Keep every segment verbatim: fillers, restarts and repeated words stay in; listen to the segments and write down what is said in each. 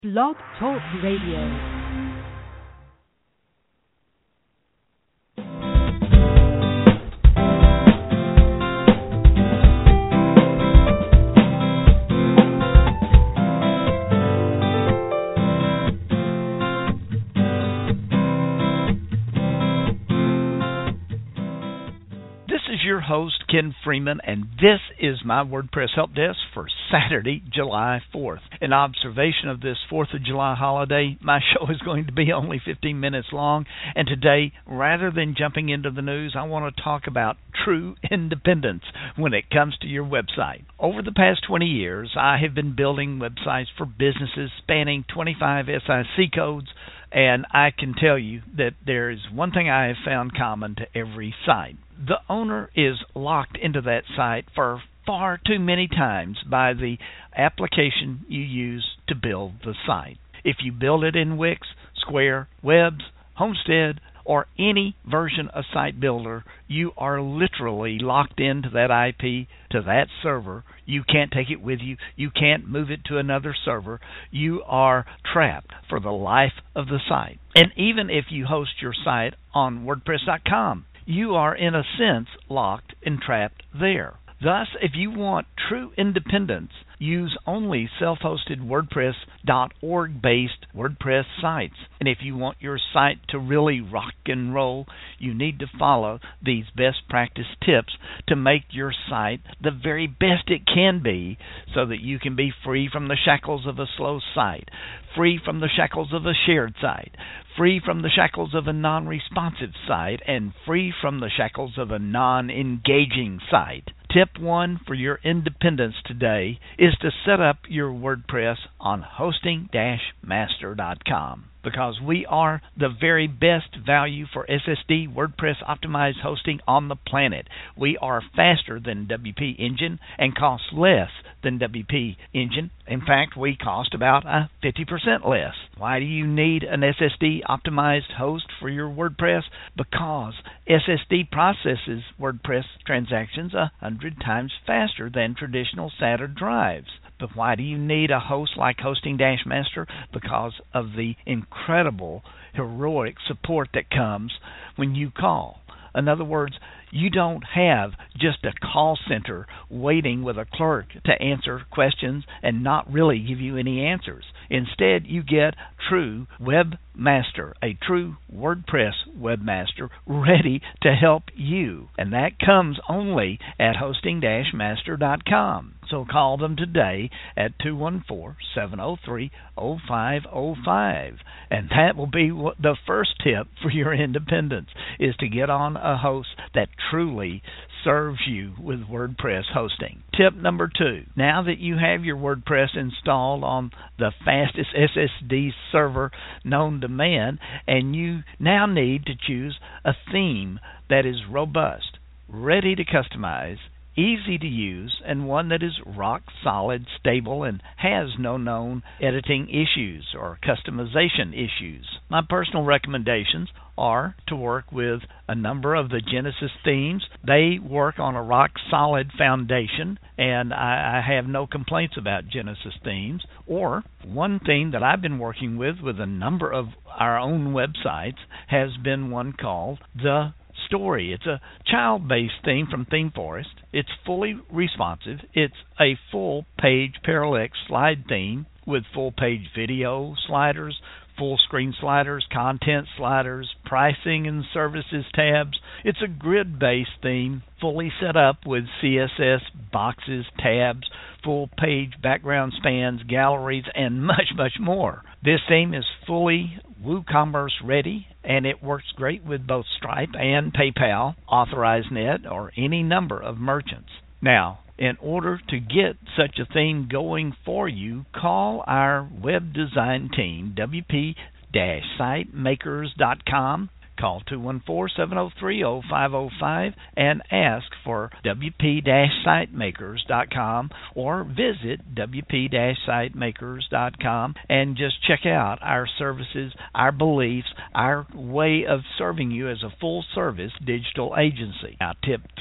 Blog Talk Radio. Your host, Ken Freeman, and this is my WordPress Help Desk for Saturday, July fourth. In observation of this fourth of July holiday, my show is going to be only fifteen minutes long, and today, rather than jumping into the news, I want to talk about true independence when it comes to your website. Over the past twenty years, I have been building websites for businesses spanning twenty-five S I C codes, and I can tell you that there is one thing I have found common to every site. The owner is locked into that site for far too many times by the application you use to build the site. If you build it in Wix, Square, Webs, Homestead, or any version of Site Builder, you are literally locked into that I P, to that server. You can't take it with you. You can't move it to another server. You are trapped for the life of the site. And even if you host your site on WordPress dot com, you are in a sense locked and trapped there. Thus, if you want true independence, use only self-hosted WordPress dot org based WordPress sites. And if you want your site to really rock and roll, you need to follow these best practice tips to make your site the very best it can be, so that you can be free from the shackles of a slow site, free from the shackles of a shared site, free from the shackles of a non-responsive site, and free from the shackles of a non-engaging site. Tip one for your independence today is to set up your WordPress on hosting dash master dot com, because we are the very best value for S S D WordPress optimized hosting on the planet. We are faster than W P Engine and cost less than W P Engine. In fact, we cost about uh, fifty percent less. Why do you need an S S D optimized host for your WordPress? Because S S D processes WordPress transactions a hundred times faster than traditional SATA drives. But why do you need a host like hosting dash master? Because of the incredible, heroic support that comes when you call. In other words, you don't have just a call center waiting with a clerk to answer questions and not really give you any answers. Instead, you get true webmaster, a true WordPress webmaster ready to help you. And that comes only at hosting dash master dot com. So call them today at two one four, seven zero three, zero five zero five. And that will be the first tip for your independence, is to get on a host that truly serves you with WordPress hosting. Tip number two, now that you have your WordPress installed on the fastest S S D server known to man, and you now need to choose a theme that is robust, ready to customize, easy to use, and one that is rock solid, stable, and has no known editing issues or customization issues. My personal recommendations are to work with a number of the Genesis themes. They work on a rock solid foundation, and I, I have no complaints about Genesis themes. Or one theme that I've been working with with a number of our own websites has been one called The Story. It's a child-based theme from ThemeForest. It's fully responsive. It's a full-page parallax slide theme with full-page video sliders, full-screen sliders, content sliders, pricing and services tabs. It's a grid-based theme, fully set up with C S S, boxes, tabs, full-page background spans, galleries, and much, much more. This theme is fully WooCommerce ready, and it works great with both Stripe and PayPal, AuthorizeNet, or any number of merchants. Now, in order to get such a theme going for you, call our web design team, W P site makers dot com. Call two one four, seven zero three, zero five zero five and ask for W P site makers dot com, or visit W P site makers dot com and just check out our services, our beliefs, our way of serving you as a full-service digital agency. Now, tip three,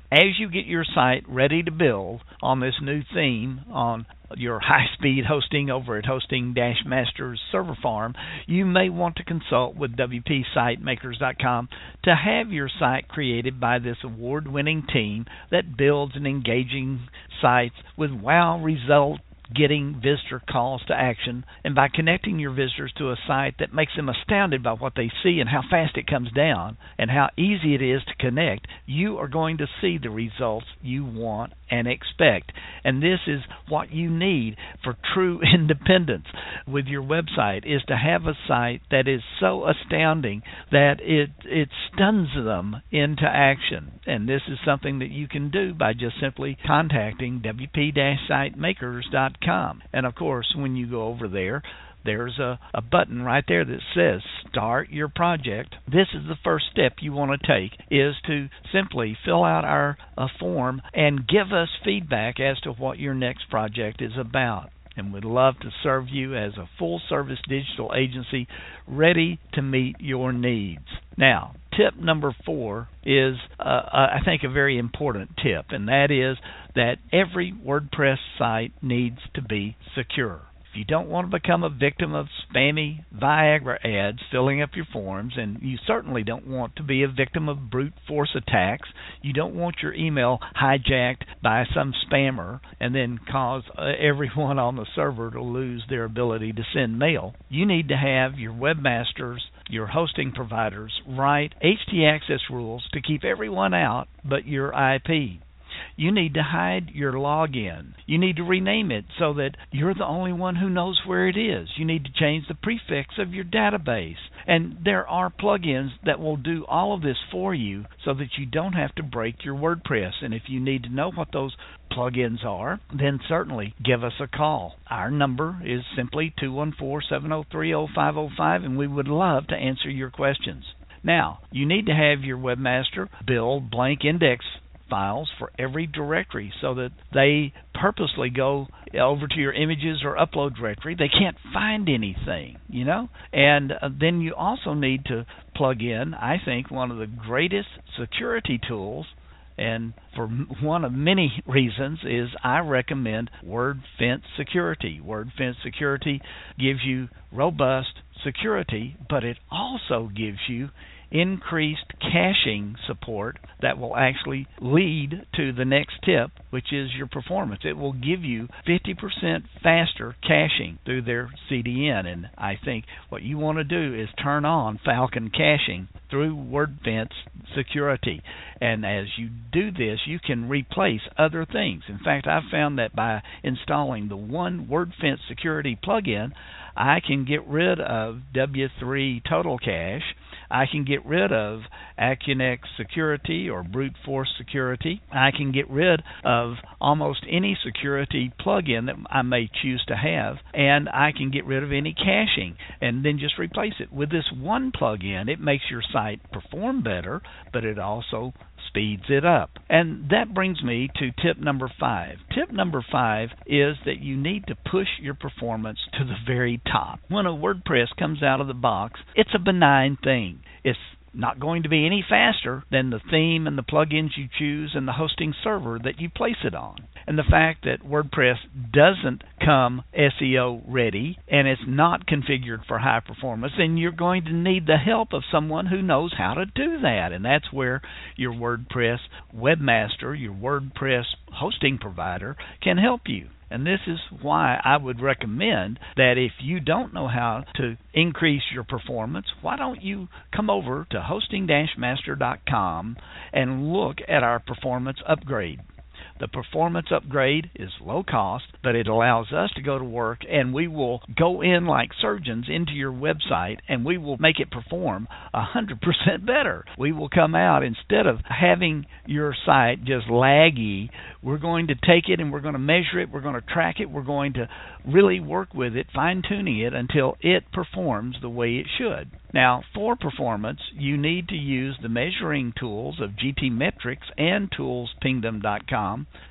as you get your site ready to build on this new theme on your high-speed hosting over at Hosting Masters Server Farm, you may want to consult with W P Site Makers dot com to have your site created by this award-winning team that builds an engaging sites with wow result getting visitor calls to action, and by connecting your visitors to a site that makes them astounded by what they see and how fast it comes down and how easy it is to connect, you are going to see the results you want and expect. And this is what you need for true independence with your website, is to have a site that is so astounding that it it stuns them into action. And this is something that you can do by just simply contacting W P Site Makers dot com. And of course, when you go over there, there's a, a button right there that says Start Your Project. This is the first step you want to take, is to simply fill out our uh, form and give us feedback as to what your next project is about. And we'd love to serve you as a full-service digital agency ready to meet your needs. Now, tip number four is, uh, I think, a very important tip, and that is that every WordPress site needs to be secure. If you don't want to become a victim of spammy Viagra ads filling up your forms, and you certainly don't want to be a victim of brute force attacks, you don't want your email hijacked by some spammer and then cause uh, everyone on the server to lose their ability to send mail, you need to have your webmasters, your hosting providers, write H T access rules to keep everyone out but your I P. You need to hide your login. You need to rename it so that you're the only one who knows where it is. You need to change the prefix of your database. And there are plugins that will do all of this for you so that you don't have to break your WordPress. And if you need to know what those plugins are, then certainly give us a call. Our number is simply two one four, seven oh three, oh five oh five, and we would love to answer your questions. Now, you need to have your webmaster build blank index files for every directory so that they purposely go over to your images or upload directory. They can't find anything, you know. And uh, then you also need to plug in, I think, one of the greatest security tools, and for one of many reasons, is I recommend WordFence Security. WordFence Security gives you robust security, but it also gives you increased caching support that will actually lead to the next tip, which is your performance. It will give you fifty percent faster caching through their C D N, and I think what you want to do is turn on Falcon caching through WordFence Security. And as you do this, you can replace other things. In fact, I've found that by installing the one WordFence Security plugin, I can get rid of W three Total Cache. I can get rid of Accunex Security or Brute Force Security. I can get rid of almost any security plugin that I may choose to have, and I can get rid of any caching and then just replace it. With this one plugin, it makes your site perform better, but it also speeds it up. And that brings me to tip number five. Tip number five is that you need to push your performance to the very top. When a WordPress comes out of the box, it's a benign thing. It's not going to be any faster than the theme and the plugins you choose and the hosting server that you place it on. And the fact that WordPress doesn't come S E O ready and it's not configured for high performance, then you're going to need the help of someone who knows how to do that. And that's where your WordPress webmaster, your WordPress hosting provider, can help you. And this is why I would recommend that if you don't know how to increase your performance, why don't you come over to Hosting Master dot com and look at our performance upgrade. The performance upgrade is low cost, but it allows us to go to work, and we will go in like surgeons into your website, and we will make it perform one hundred percent better. We will come out, instead of having your site just laggy, we're going to take it and we're going to measure it, we're going to track it, we're going to really work with it, fine-tuning it until it performs the way it should. Now, for performance, you need to use the measuring tools of G T Metrix and Tools Pingdom dot com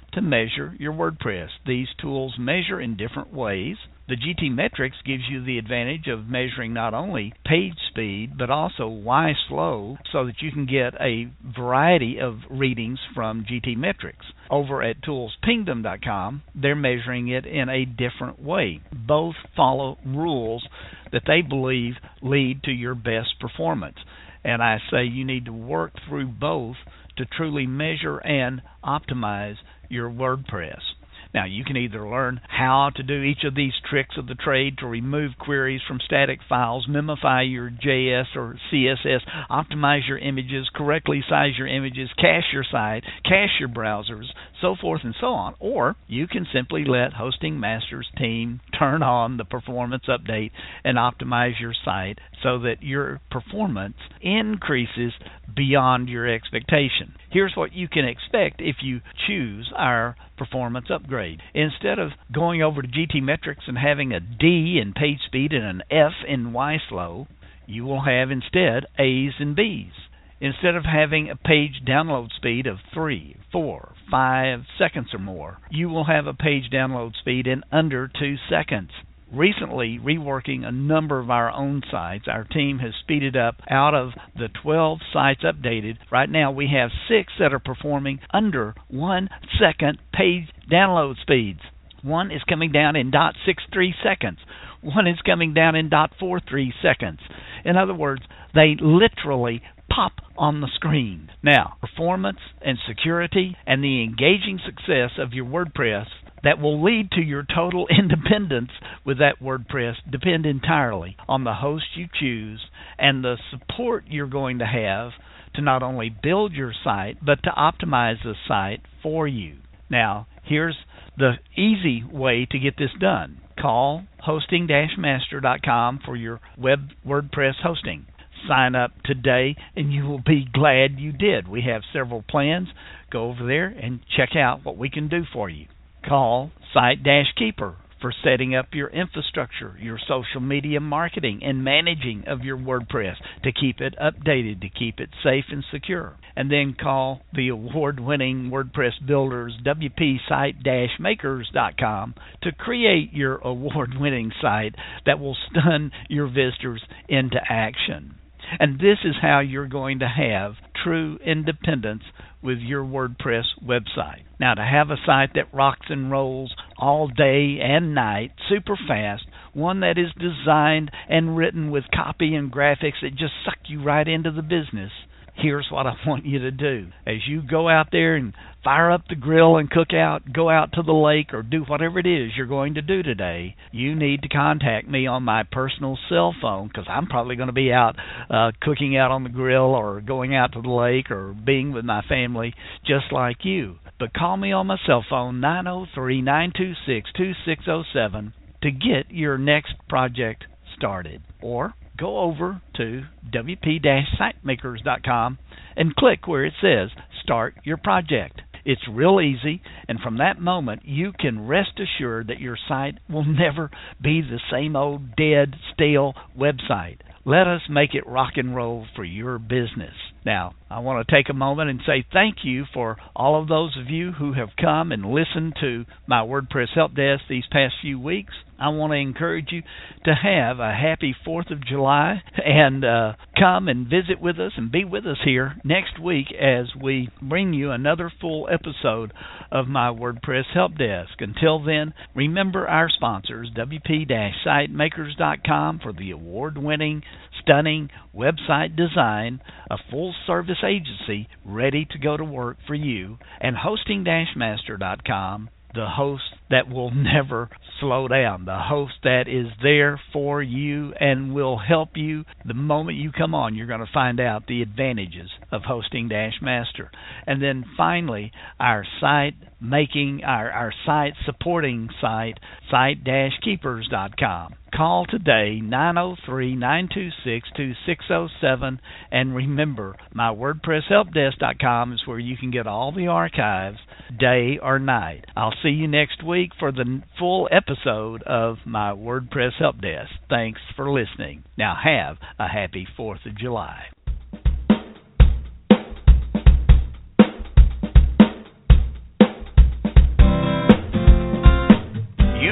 to measure your WordPress. These tools measure in different ways. The G T Metrix gives you the advantage of measuring not only page speed, but also why slow, so that you can get a variety of readings from G T Metrix. Over at tools pingdom dot com, they're measuring it in a different way. Both follow rules that they believe lead to your best performance. And I say you need to work through both to truly measure and optimize your WordPress. Now, you can either learn how to do each of these tricks of the trade to remove queries from static files, memify your J S or C S S, optimize your images, correctly size your images, cache your site, cache your browsers, so forth and so on. Or you can simply let Hosting Master's team turn on the performance update and optimize your site so that your performance increases beyond your expectation. Here's what you can expect if you choose our performance upgrade. Instead of going over to G T Metrix and having a D in page speed and an F in Y slow, you will have instead A's and B's. Instead of having a page download speed of three, four, five seconds or more, you will have a page download speed in under two seconds. Recently, reworking a number of our own sites, our team has speeded up out of the twelve sites updated. Right now, we have six that are performing under one second page download speeds. One is coming down in zero point six three seconds. One is coming down in zero point four three seconds. In other words, they literally pop on the screen. Now, performance and security and the engaging success of your WordPress that will lead to your total independence with that WordPress depend entirely on the host you choose and the support you're going to have to not only build your site, but to optimize the site for you. Now, here's the easy way to get this done. Call hosting master dot com for your web WordPress hosting. Sign up today, and you will be glad you did. We have several plans. Go over there and check out what we can do for you. Call SiteKeeper for setting up your infrastructure, your social media marketing, and managing of your WordPress to keep it updated, to keep it safe and secure. And then call the award-winning WordPress builders, W P site makers dot com, to create your award-winning site that will stun your visitors into action. And this is how you're going to have true independence with your WordPress website. Now, to have a site that rocks and rolls all day and night, super fast, one that is designed and written with copy and graphics that just suck you right into the business, here's what I want you to do. As you go out there and fire up the grill and cook out, go out to the lake, or do whatever it is you're going to do today, you need to contact me on my personal cell phone, because I'm probably going to be out uh, cooking out on the grill or going out to the lake or being with my family just like you. But call me on my cell phone, nine oh three, nine two six, two six oh seven, to get your next project started. Or go over to W P site makers dot com and click where it says Start Your Project. It's real easy, and from that moment, you can rest assured that your site will never be the same old dead, stale website. Let us make it rock and roll for your business. Now, I want to take a moment and say thank you for all of those of you who have come and listened to my WordPress Help Desk these past few weeks. I want to encourage you to have a happy fourth of July and uh, come and visit with us and be with us here next week as we bring you another full episode of my WordPress Help Desk. Until then, remember our sponsors, W P site makers dot com for the award-winning, stunning website design, a full-service agency ready to go to work for you, and hosting master dot com, the host that will never slow down, the host that is there for you and will help you. The moment you come on, you're going to find out the advantages of Hosting Master. And then finally, our site making, our, our site supporting site, site keepers dot com. Call today, nine oh three, nine two six, two six oh seven, and remember, my WordPress Help Desk dot com is where you can get all the archives, day or night. I'll see you next week for the full episode of my WordPress Help Desk. Thanks for listening. Now have a happy fourth of July.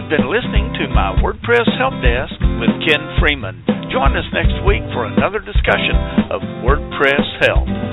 You've been listening to my WordPress Help Desk with Ken Freeman. Join us next week for another discussion of WordPress help.